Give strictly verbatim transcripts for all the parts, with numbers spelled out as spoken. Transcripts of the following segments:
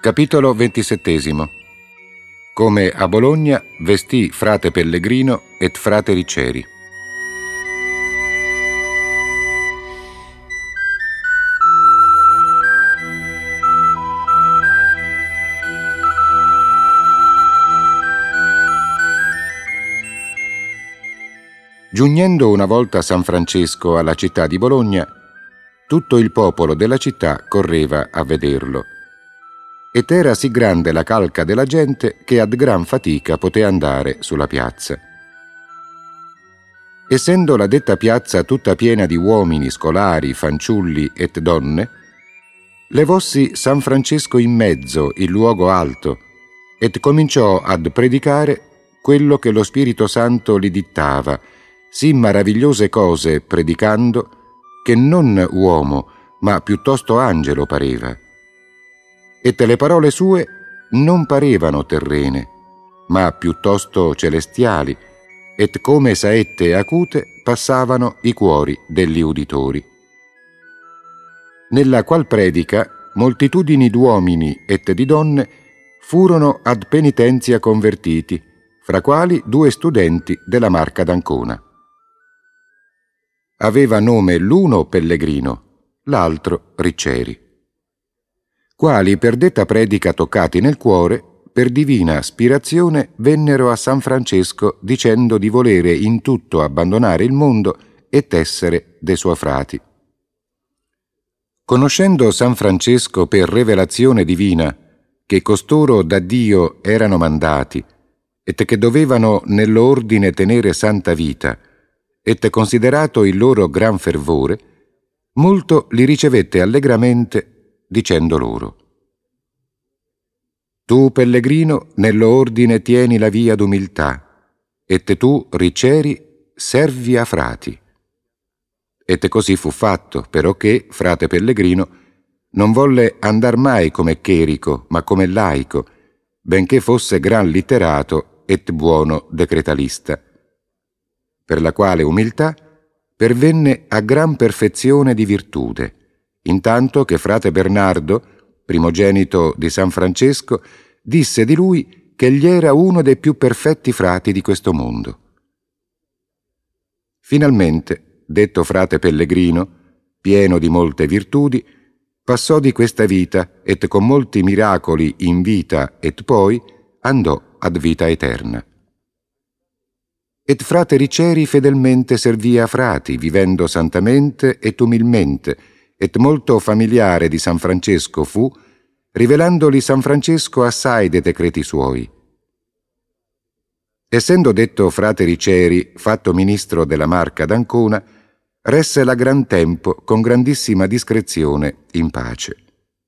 Capitolo ventisettesimo. Come a Bologna vestì frate Pellegrino et frate Riccieri. Giugnendo una volta San Francesco alla città di Bologna, tutto il popolo della città correva a vederlo. Ed era sì grande la calca della gente che ad gran fatica poté andare sulla piazza. Essendo la detta piazza tutta piena di uomini, scolari, fanciulli et donne, levossi San Francesco in mezzo il luogo alto et cominciò ad predicare quello che lo Spirito Santo gli dittava, sì maravigliose cose predicando, che non uomo, ma piuttosto angelo pareva. E le parole sue non parevano terrene, ma piuttosto celestiali, et come saette acute passavano i cuori degli uditori. Nella qual predica moltitudini d'uomini et di donne furono ad penitenzia convertiti, fra quali due studenti della Marca d'Ancona. Aveva nome l'uno Pellegrino, l'altro Riccieri, quali per detta predica toccati nel cuore, per divina aspirazione vennero a San Francesco dicendo di volere in tutto abbandonare il mondo ed essere de suoi frati. Conoscendo San Francesco per rivelazione divina che costoro da Dio erano mandati et che dovevano nell'ordine tenere santa vita, et considerato il loro gran fervore, molto li ricevette allegramente, dicendo loro: Tu, Pellegrino, nello ordine tieni la via d'umiltà, et tu, Riccieri, servi a frati. Et così fu fatto, però che frate Pellegrino non volle andar mai come chierico, ma come laico, benché fosse gran litterato et buono decretalista, per la quale umiltà pervenne a gran perfezione di virtute, intanto che frate Bernardo, primogenito di San Francesco, disse di lui che egli era uno dei più perfetti frati di questo mondo. Finalmente, detto frate Pellegrino, pieno di molte virtudi, passò di questa vita et con molti miracoli in vita et poi andò ad vita eterna. Et frate Riccieri fedelmente servì a frati, vivendo santamente et umilmente, et molto familiare di San Francesco fu, rivelandoli San Francesco assai dei decreti suoi. Essendo detto frate Riccieri fatto ministro della Marca d'Ancona, resse la gran tempo con grandissima discrezione in pace.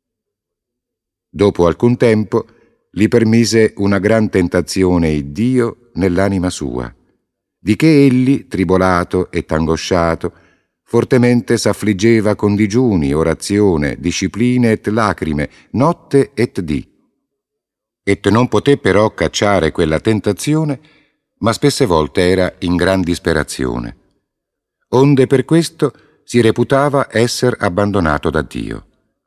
Dopo alcun tempo gli permise una gran tentazione Iddio nell'anima sua, di che egli, tribolato et angosciato, fortemente s'affliggeva con digiuni, orazione, discipline et lacrime, notte et dì. Et non poté però cacciare quella tentazione, ma spesse volte era in gran disperazione. Onde per questo si reputava esser abbandonato da Dio.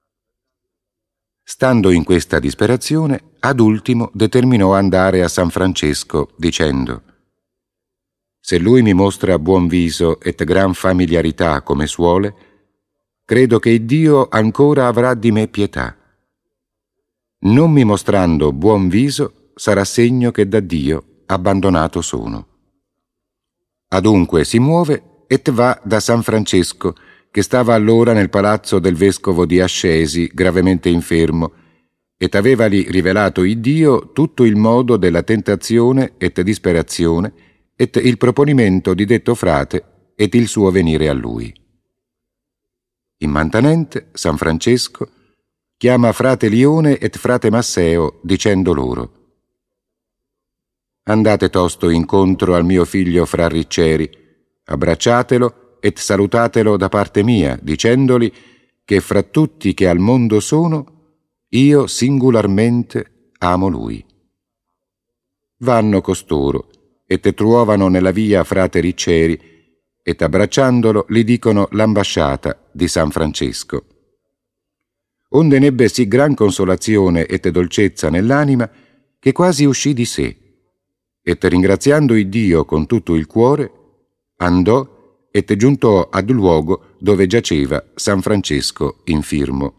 Stando in questa disperazione, ad ultimo determinò andare a San Francesco, dicendo: Se lui mi mostra buon viso et gran familiarità come suole, credo che Dio ancora avrà di me pietà. Non mi mostrando buon viso, sarà segno che da Dio abbandonato sono. Adunque si muove et va da San Francesco, che stava allora nel palazzo del vescovo di Ascesi, gravemente infermo, et avevali rivelato Iddio tutto il modo della tentazione et disperazione, et il proponimento di detto frate et il suo venire a lui. Immantanente, San Francesco chiama frate Lione et frate Masseo, dicendo loro: Andate tosto incontro al mio figlio fra Riccieri, abbracciatelo et salutatelo da parte mia, dicendoli che fra tutti che al mondo sono, io singolarmente amo lui. Vanno costoro, et trovano nella via frate Riccieri, et abbracciandolo gli dicono l'ambasciata di San Francesco. onde nebbe sì gran consolazione et dolcezza nell'anima che quasi uscì di sé, et ringraziando Iddio con tutto il cuore, andò et giuntò ad luogo dove giaceva San Francesco infirmo.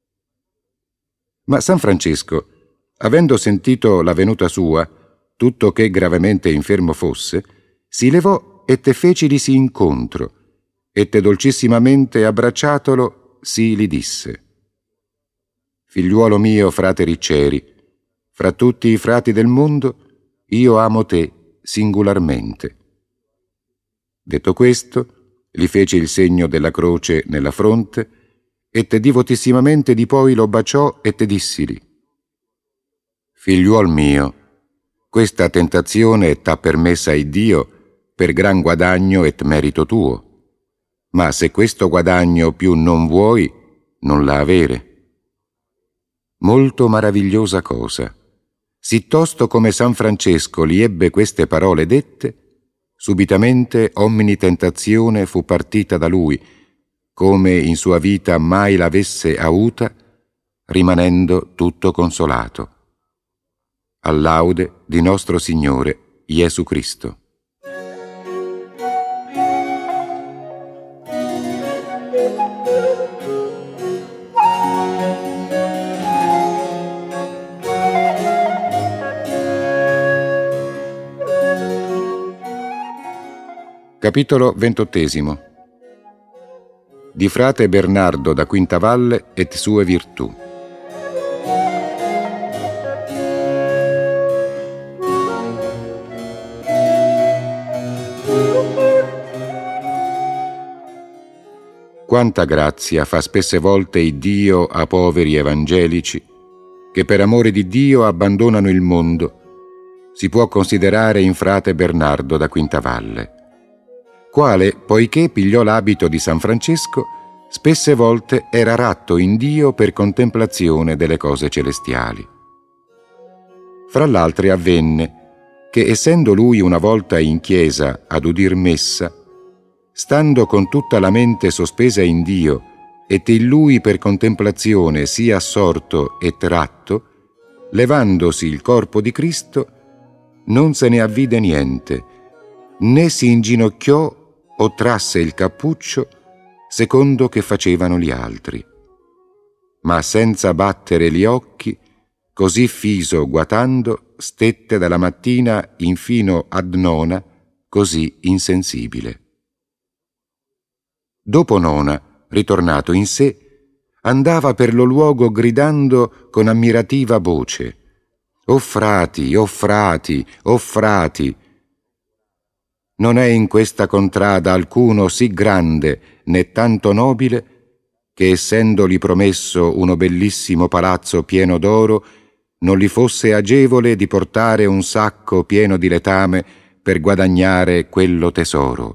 Ma San Francesco, avendo sentito la venuta sua, tutto che gravemente infermo fosse, si levò et fecilisi incontro, et dolcissimamente abbracciatolo si li disse: «Figliuolo mio, frate Ricceri, fra tutti i frati del mondo, io amo te singolarmente». Detto questo, gli fece il segno della croce nella fronte, et divotissimamente di poi lo baciò et dissili: «Figliuol mio, questa tentazione t'ha permessa Iddio per gran guadagno et merito tuo, ma se questo guadagno più non vuoi, non la avere». Molto maravigliosa cosa, sì tosto come San Francesco li ebbe queste parole dette, subitamente omni tentazione fu partita da lui, come in sua vita mai l'avesse avuta, rimanendo tutto consolato. All'aude di nostro Signore Gesù Cristo. Capitolo ventottesimo. Di frate Bernardo da Quintavalle et sue virtù. Quanta grazia fa spesse volte Iddio a poveri evangelici che per amore di Dio abbandonano il mondo, si può considerare in frate Bernardo da Quintavalle, quale, poiché pigliò l'abito di San Francesco, spesse volte era ratto in Dio per contemplazione delle cose celestiali. Fra l'altri avvenne che, essendo lui una volta in chiesa ad udir messa, stando con tutta la mente sospesa in Dio et in lui per contemplazione sia assorto et ratto, levandosi il corpo di Cristo, non se ne avvide niente, né si inginocchiò o trasse il cappuccio secondo che facevano gli altri, ma senza battere gli occhi, così fiso guatando, stette dalla mattina infino ad nona, così insensibile. Dopo nona, ritornato in sé, andava per lo luogo gridando con ammirativa voce: «O frati, o frati, o frati!» Non è in questa contrada alcuno sì grande né tanto nobile che, essendoli promesso uno bellissimo palazzo pieno d'oro, non gli fosse agevole di portare un sacco pieno di letame per guadagnare quello tesoro.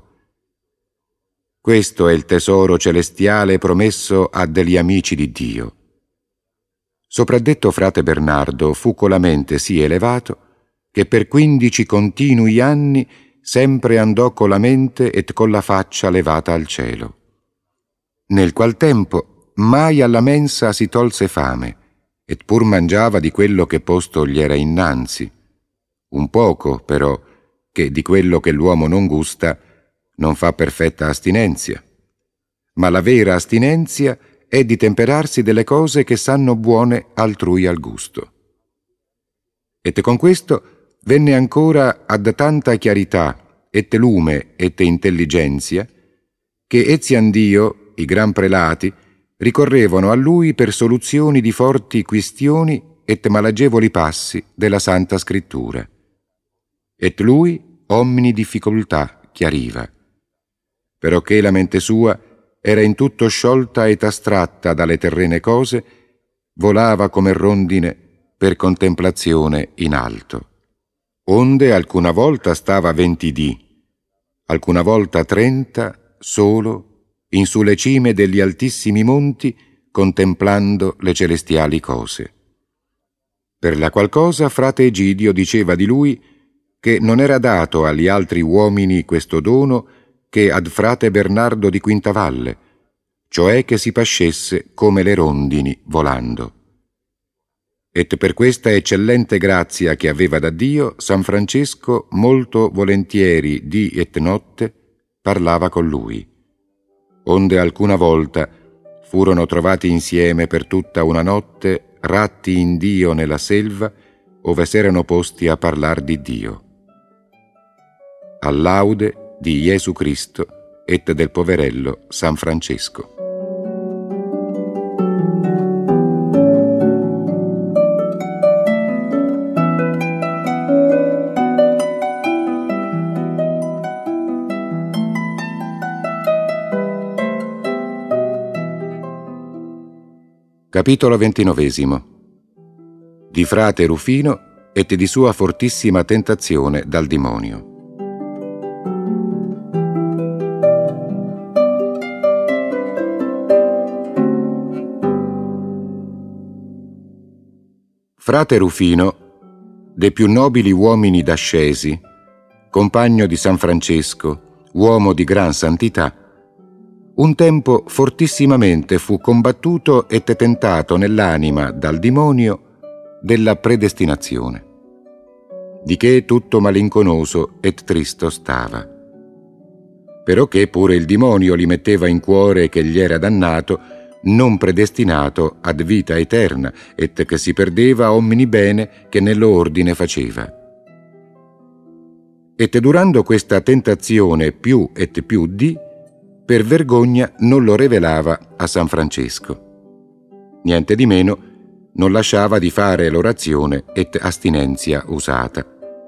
Questo è il tesoro celestiale promesso a degli amici di Dio. Sopradetto frate Bernardo fu colamente sì elevato che per quindici continui anni sempre andò con la mente et con la faccia levata al cielo. Nel qual tempo mai alla mensa si tolse fame, et pur mangiava di quello che posto gli era innanzi. Un poco, però, che di quello che l'uomo non gusta non fa perfetta astinenzia. Ma la vera astinenzia è di temperarsi delle cose che sanno buone altrui al gusto. Et con questo venne ancora ad tanta chiarità et lume et intelligenzia che eziandio i gran prelati ricorrevano a lui per soluzioni di forti quistioni et malagevoli passi della Santa Scrittura. Et lui omni difficoltà chiariva, però che la mente sua era in tutto sciolta et astratta dalle terrene cose, volava come rondine per contemplazione in alto. Onde alcuna volta stava venti dì, alcuna volta trenta solo in sulle cime degli altissimi monti contemplando le celestiali cose. Per la qual cosa frate Egidio diceva di lui che non era dato agli altri uomini questo dono che ad frate Bernardo di Quintavalle, cioè che si pascesse come le rondini volando. Et per questa eccellente grazia che aveva da Dio, San Francesco molto volentieri dì et notte parlava con lui, onde alcuna volta furono trovati insieme per tutta una notte ratti in Dio nella selva, ove s'erano posti a parlar di Dio. All'aude di Gesù Cristo et del poverello San Francesco. Capitolo ventinovesimo. Di frate Rufino et di sua fortissima tentazione dal demonio. Frate Rufino, de più nobili uomini d'Ascesi, compagno di San Francesco, uomo di gran santità, un tempo fortissimamente fu combattuto e tentato nell'anima dal demonio della predestinazione, di che tutto malinconoso et tristo stava. Però che pure il demonio gli metteva in cuore che gli era dannato, non predestinato ad vita eterna, et che si perdeva omni bene che nello ordine faceva. Et durando questa tentazione più et più di, per vergogna non lo rivelava a San Francesco. Niente di meno, non lasciava di fare l'orazione et astinenzia usata.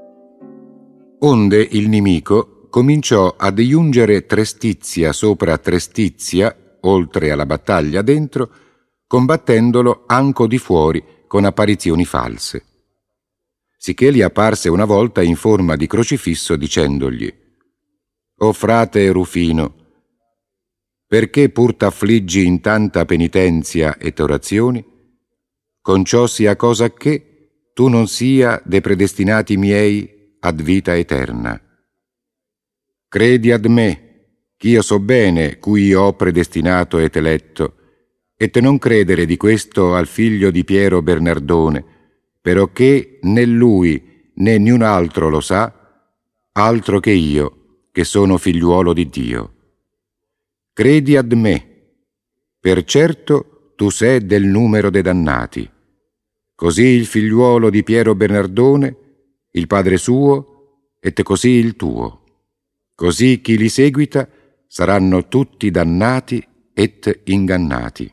Onde il nemico cominciò ad giungere trestizia sopra trestizia, oltre alla battaglia dentro, combattendolo anco di fuori con apparizioni false. Sicché gli apparse una volta in forma di crocifisso dicendogli: «O frate Rufino, perché pur t'affliggi in tanta penitenzia et orazioni? Con ciò sia cosa che tu non sia de predestinati miei ad vita eterna. Credi ad me, ch'io so bene cui ho predestinato et eletto, et non credere di questo al figlio di Piero Bernardone, però che né lui né niun altro lo sa, altro che io, che sono figliuolo di Dio. Credi ad me, per certo tu sei del numero dei dannati. Così il figliuolo di Piero Bernardone, il padre suo, et così il tuo. Così chi li seguita saranno tutti dannati et ingannati».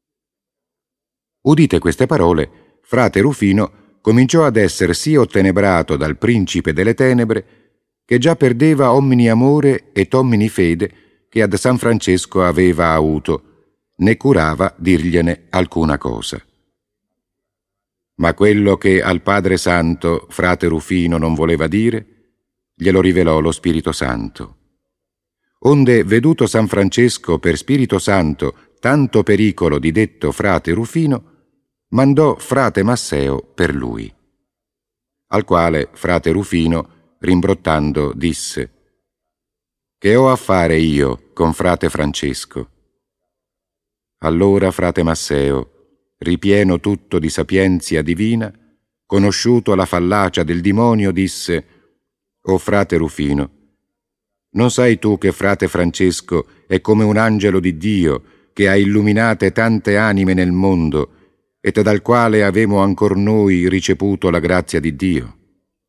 Udite queste parole, frate Rufino cominciò ad esser sì ottenebrato dal principe delle tenebre, che già perdeva omni amore et omni fede che ad San Francesco aveva avuto, né curava dirgliene alcuna cosa. Ma quello che al Padre Santo frate Rufino non voleva dire, glielo rivelò lo Spirito Santo. Onde, veduto San Francesco per Spirito Santo tanto pericolo di detto frate Rufino, mandò frate Masseo per lui. Al quale frate Rufino, rimbrottando, disse: «Che ho a fare io con frate Francesco?» Allora frate Masseo, ripieno tutto di sapienzia divina, conosciuto la fallacia del demonio, disse: «O frate Rufino, non sai tu che frate Francesco è come un angelo di Dio che ha illuminate tante anime nel mondo et dal quale avemo ancor noi ricevuto la grazia di Dio?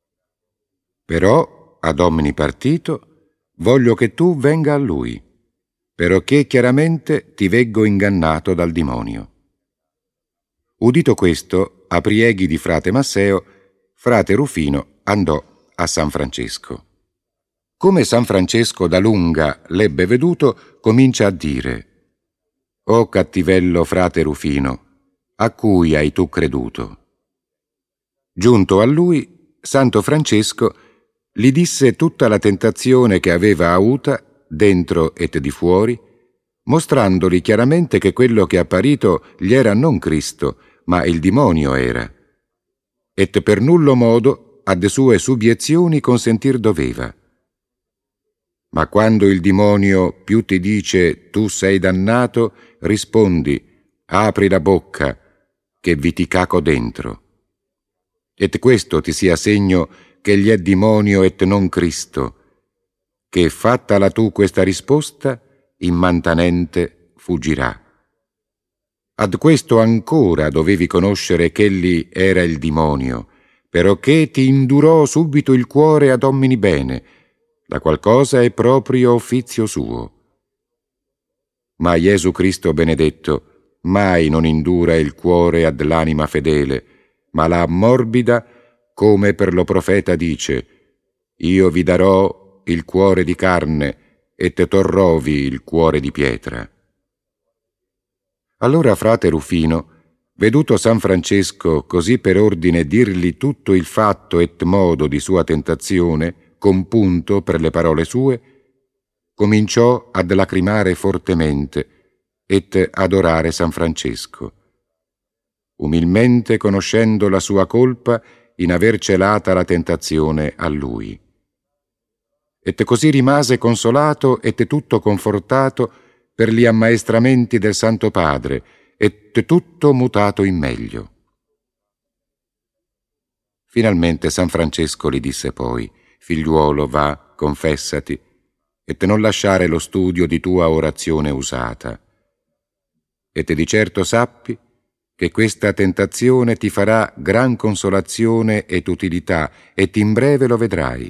Però, ad omni partito, voglio che tu venga a lui, perché chiaramente ti veggo ingannato dal demonio». Udito questo, a prieghi di frate Masseo, frate Rufino andò a San Francesco. Come San Francesco da lunga l'ebbe veduto, comincia a dire: «O cattivello frate Rufino, a cui hai tu creduto?» Giunto a lui, Santo Francesco gli disse tutta la tentazione che aveva avuta, dentro et di fuori, mostrandoli chiaramente che quello che apparito gli era non Cristo, ma il demonio era, et per nullo modo a de sue subiezioni consentir doveva. Ma quando il demonio più ti dice tu sei dannato rispondi, apri la bocca, che vi ti caco dentro. Et questo ti sia segno che egli è dimonio et non Cristo, che fattala tu questa risposta, immantanente fuggirà. Ad questo ancora dovevi conoscere ch'egli era il dimonio, perocché ti indurò subito il cuore ad omini bene, la qual cosa è proprio offizio suo. Ma Gesù Cristo benedetto mai non indura il cuore ad l'anima fedele, ma la ammorbida, come per lo profeta dice: io vi darò il cuore di carne et torrovi il cuore di pietra. Allora frate Rufino, veduto San Francesco così per ordine dirgli tutto il fatto et modo di sua tentazione, compunto per le parole sue, cominciò ad lacrimare fortemente et adorare San Francesco, umilmente conoscendo la sua colpa in aver celata la tentazione a lui. Et così rimase consolato et tutto confortato per gli ammaestramenti del Santo Padre, et tutto mutato in meglio. Finalmente San Francesco gli disse poi: figliuolo, va, confessati, et non lasciare lo studio di tua orazione usata. Et di certo sappi che questa tentazione ti farà gran consolazione et utilità, et in breve lo vedrai.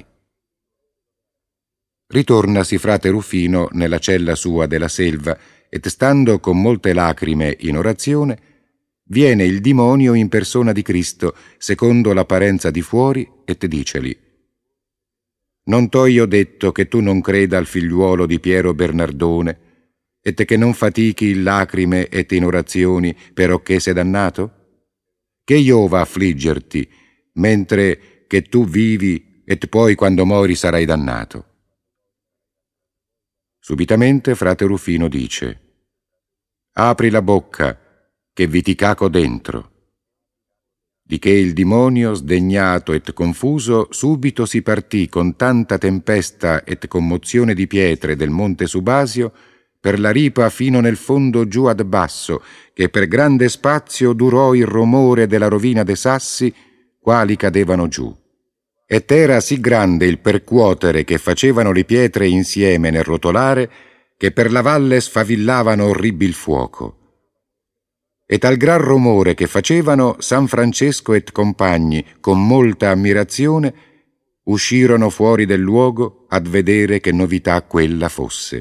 Ritornasi frate Rufino nella cella sua della selva, et stando con molte lacrime in orazione, viene il dimonio in persona di Cristo, secondo l'apparenza di fuori, et diceli: non t'ho io detto che tu non creda al figliuolo di Piero Bernardone, et che non fatichi in lacrime et in orazioni, perocché sei dannato? Che giova affliggerti, mentre che tu vivi, et poi quando mori sarai dannato? Subitamente frate Rufino dice: apri la bocca, che vi ti caco dentro. Di che il dimonio, sdegnato et confuso, subito si partì con tanta tempesta et commozione di pietre del monte Subasio per la ripa fino nel fondo giù ad basso, che per grande spazio durò il rumore della rovina de sassi, quali cadevano giù. Et era sì grande il percuotere che facevano le pietre insieme nel rotolare, che per la valle sfavillavano orribil fuoco. E tal gran rumore che facevano, San Francesco et compagni, con molta ammirazione, uscirono fuori del luogo ad vedere che novità quella fosse.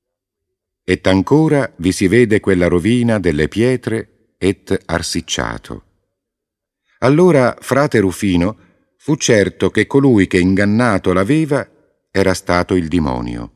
Et ancora vi si vede quella rovina delle pietre et arsicciato. Allora frate Rufino fu certo che colui che ingannato l'aveva era stato il dimonio.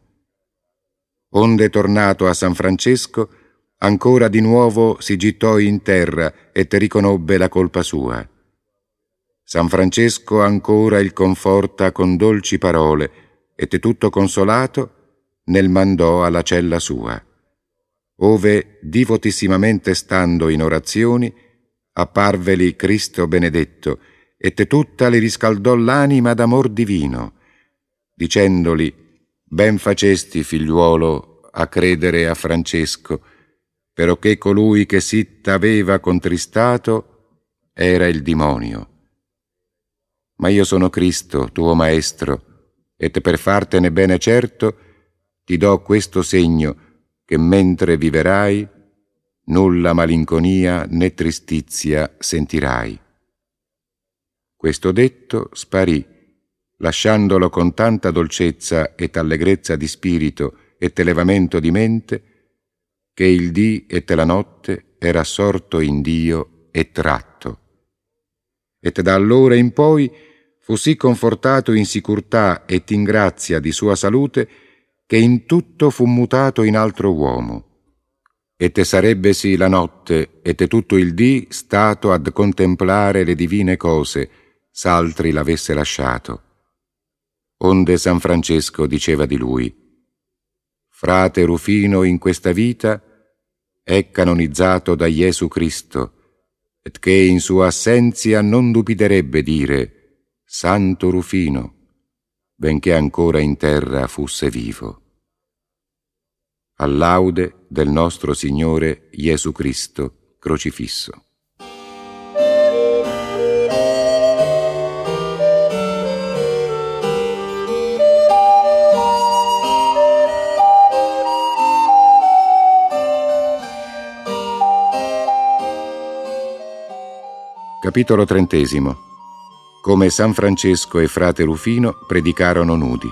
Onde tornato a San Francesco, ancora di nuovo si gittò in terra et riconobbe la colpa sua. San Francesco ancora il conforta con dolci parole, et tutto consolato nel mandò alla cella sua, ove divotissimamente stando in orazioni apparveli Cristo benedetto, et tutta li riscaldò l'anima d'amor divino, dicendoli: ben facesti, figliuolo, a credere a Francesco, perocché colui che sì t'aveva contristato era il dimonio. Ma io sono Cristo, tuo maestro, et per fartene bene certo ti do questo segno, che mentre viverai nulla malinconia né tristizia sentirai. Questo detto sparì, lasciandolo con tanta dolcezza et allegrezza di spirito et elevamento di mente, che il dì et la notte era assorto in Dio e tratto. Et da allora in poi fu sì confortato in sicurtà et in grazia di sua salute, che in tutto fu mutato in altro uomo. Et sarebbesi la notte et tutto il dì stato ad contemplare le divine cose, s'altri l'avesse lasciato. Onde San Francesco diceva di lui: frate Rufino in questa vita è canonizzato da Gesù Cristo, et che in sua assenzia non dubiterebbe dire: Santo Rufino, benché ancora in terra fusse vivo. a laude del nostro Signore Gesù Cristo crocifisso. Capitolo trentesimo. Come San Francesco e frate Rufino predicarono nudi.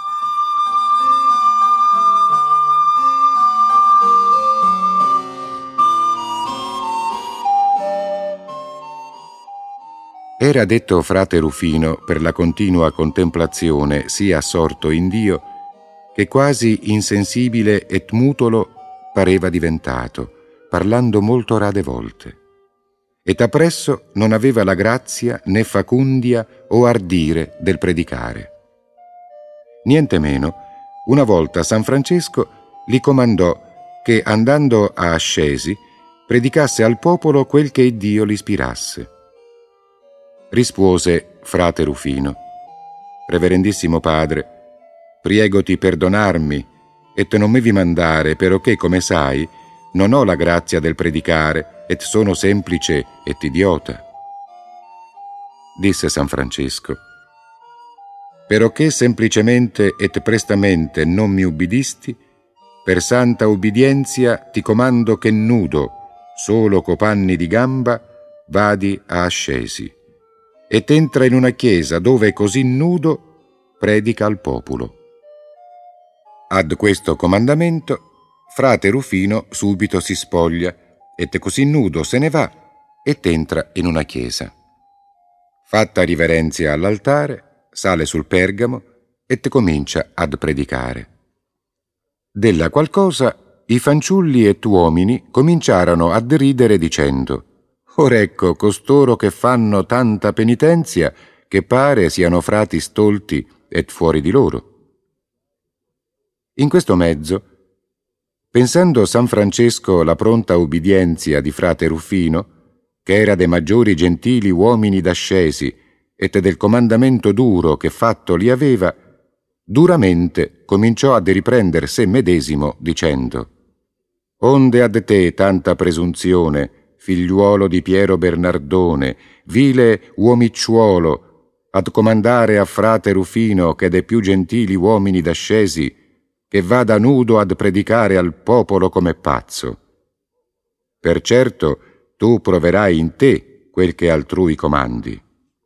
Era detto frate Rufino per la continua contemplazione sì assorto in Dio che quasi insensibile et mutolo pareva diventato, parlando molto rade volte. Et appresso non aveva la grazia né facundia o ardire del predicare. Nientemeno, una volta San Francesco gli comandò che, andando a Ascesi, predicasse al popolo quel che Dio l'ispirasse. Rispose frate Rufino: Reverendissimo Padre, priegoti perdonarmi et non mi vi mandare, peroché, come sai, non ho la grazia del predicare, et sono semplice et idiota. Disse San Francesco: Peroché semplicemente et prestamente non mi ubbidisti, per santa ubbidienzia ti comando che nudo, solo co panni di gamba, vadi a Ascesi, et entra in una chiesa dove così nudo predica al popolo. Ad questo comandamento frate Rufino subito si spoglia, et così nudo se ne va, et entra in una chiesa. Fatta riverenzia all'altare, sale sul Pergamo, et comincia ad predicare. Della qualcosa i fanciulli et uomini cominciarono ad ridere dicendo: Or ecco costoro che fanno tanta penitenzia, che pare siano frati stolti et fuori di loro. In questo mezzo, pensando San Francesco la pronta ubbidienzia di frate Rufino, che era de maggiori gentili uomini d'Ascesi et del comandamento duro che fatto li aveva, duramente cominciò ad riprender sé medesimo dicendo: Onde ad te tanta presunzione, figliuolo di Piero Bernardone, vile uomicciuolo, ad comandare a frate Rufino che de più gentili uomini d'Ascesi, che vada nudo ad predicare al popolo come pazzo. Per certo tu proverai in te quel che altrui comandi.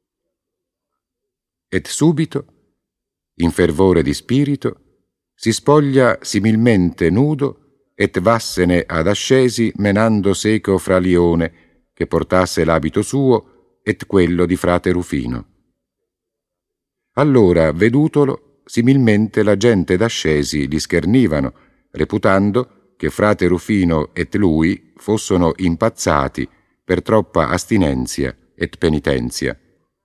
Et subito, in fervore di spirito, si spoglia similmente nudo et vassene ad Ascesi menando seco fra lione, che portasse l'abito suo et quello di frate Rufino. Allora, vedutolo, similmente la gente d'Ascesi li schernivano, reputando che frate Rufino et lui fossono impazzati per troppa astinenzia et penitenzia.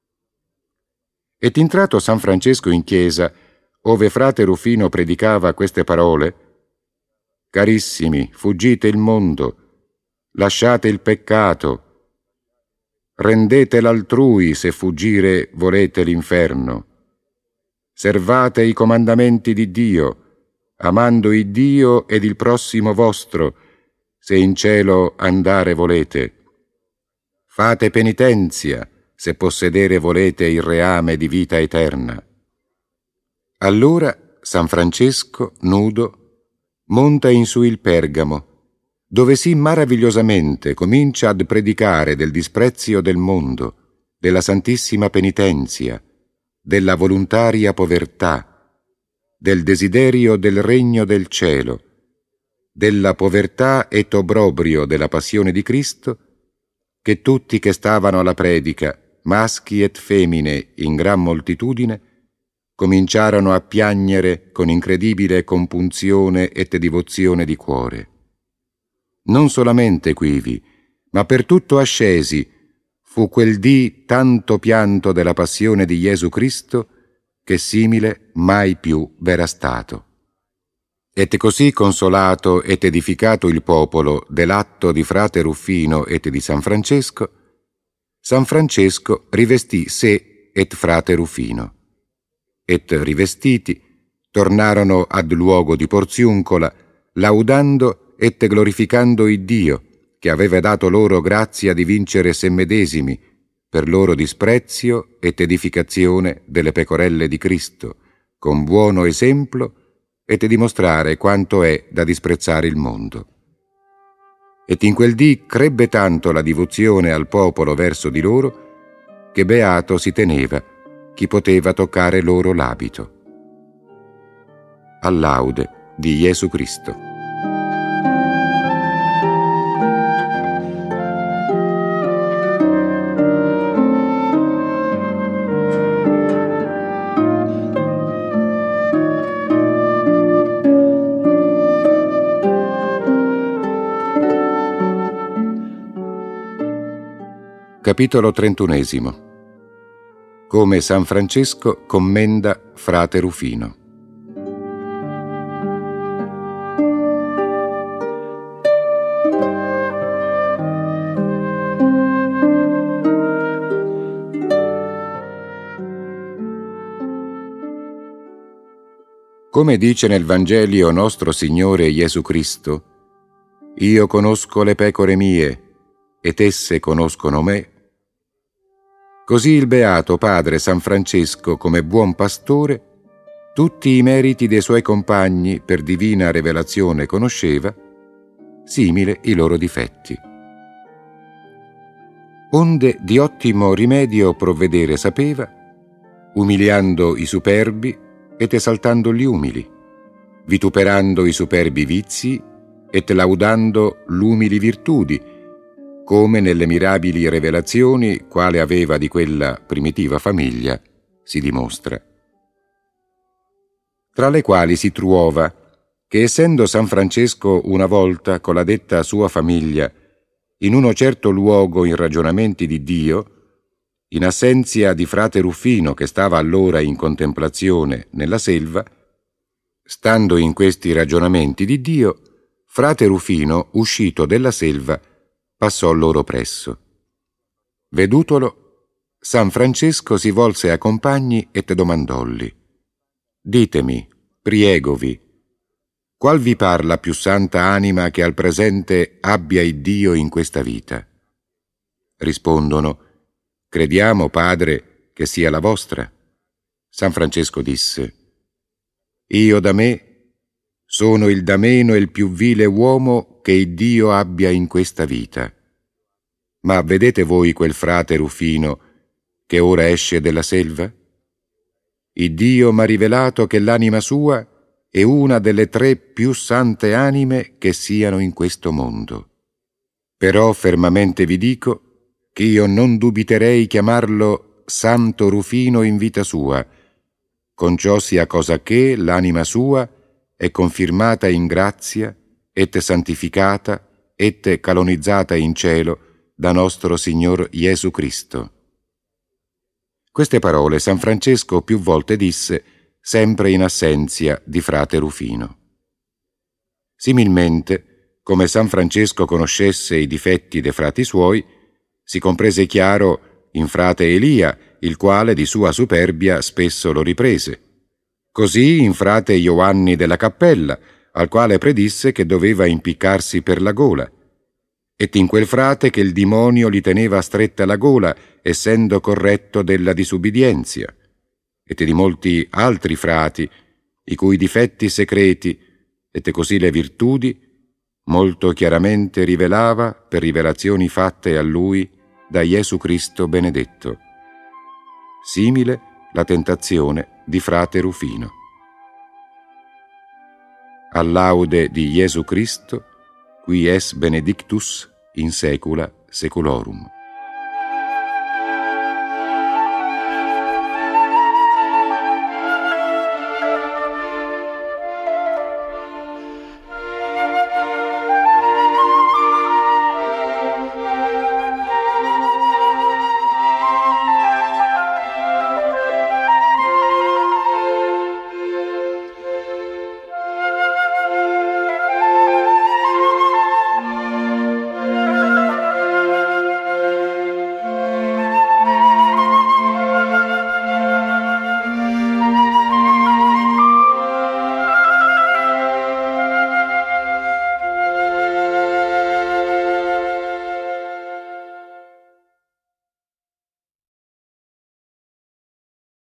Et intrato San Francesco in chiesa, ove frate Rufino predicava queste parole: Carissimi, fuggite il mondo, lasciate il peccato, rendete l'altrui se fuggire volete l'inferno. Servate i comandamenti di Dio, amando il Dio ed il prossimo vostro, se in cielo andare volete. Fate penitenzia, se possedere volete il reame di vita eterna. Allora San Francesco, nudo, monta in su il Pergamo, dove sì maravigliosamente comincia ad predicare del disprezio del mondo, della santissima penitenzia, della volontaria povertà, del desiderio del regno del cielo, della povertà et obbrobrio della passione di Cristo, che tutti che stavano alla predica, maschi et femmine in gran moltitudine, cominciarono a piagnere con incredibile compunzione et divozione di cuore. Non solamente quivi, ma per tutto Ascesi, fu quel dì tanto pianto della passione di Gesù Cristo che simile mai più v'era stato. Et così consolato et edificato il popolo dell'atto di frate Rufino et di San Francesco, San Francesco rivestì sé et frate Rufino. Et rivestiti tornarono ad luogo di Porziuncola, laudando et glorificando Iddio, che aveva dato loro grazia di vincere se medesimi, per loro disprezio et edificazione delle pecorelle di Cristo, con buono esemplo et dimostrare quanto è da disprezzare il mondo. Et in quel dì crebbe tanto la divozione al popolo verso di loro, che beato si teneva chi poteva toccare loro l'abito. All'aude di Gesù Cristo. Capitolo trentunesimo. Come San Francesco commenda frate Rufino. Come dice nel Vangelo nostro Signore Gesù Cristo, «Io conosco le pecore mie, ed esse conoscono me», così il beato padre San Francesco, come buon pastore, tutti i meriti dei suoi compagni per divina rivelazione conosceva, simile i loro difetti. Onde di ottimo rimedio provvedere sapeva, umiliando i superbi ed esaltando gli umili, vituperando i superbi vizi et laudando l'umili virtudi, come nelle mirabili rivelazioni quale aveva di quella primitiva famiglia si dimostra. Tra le quali si truova che, essendo San Francesco una volta con la detta sua famiglia in uno certo luogo in ragionamenti di Dio, in assenzia di frate Rufino che stava allora in contemplazione nella selva, stando in questi ragionamenti di Dio, frate Rufino, uscito della selva, passò loro presso. Vedutolo, San Francesco si volse a compagni et domandolli: «Ditemi, priegovi, qual vi par la più santa anima che al presente abbia Iddio in questa vita?» Rispondono: «Crediamo, padre, che sia la vostra». San Francesco disse: «Io da me sono il da meno e il più vile uomo che Iddio abbia in questa vita. Ma vedete voi quel frate Rufino che ora esce della selva? Iddio m'ha rivelato che l'anima sua è una delle tre più sante anime che siano in questo mondo. Però fermamente vi dico che io non dubiterei chiamarlo Santo Rufino in vita sua, con ciò sia cosa che l'anima sua è confirmata in grazia et santificata et canonizzata in cielo da nostro Signor Gesù Cristo». Queste parole San Francesco più volte disse, sempre in assenzia di frate Rufino. Similmente, come San Francesco conoscesse i difetti dei frati suoi, si comprese chiaro in frate Elia, il quale di sua superbia spesso lo riprese. Così in frate Giovanni della Cappella, al quale predisse che doveva impiccarsi per la gola, et in quel frate che il demonio gli teneva stretta la gola, essendo corretto della disubbidienzia, et di molti altri frati, i cui difetti secreti, et così le virtudi, molto chiaramente rivelava per rivelazioni fatte a lui da Gesù Cristo benedetto. Simile la tentazione di frate Rufino. All'aude di Gesù Cristo, qui es benedictus in saecula saeculorum.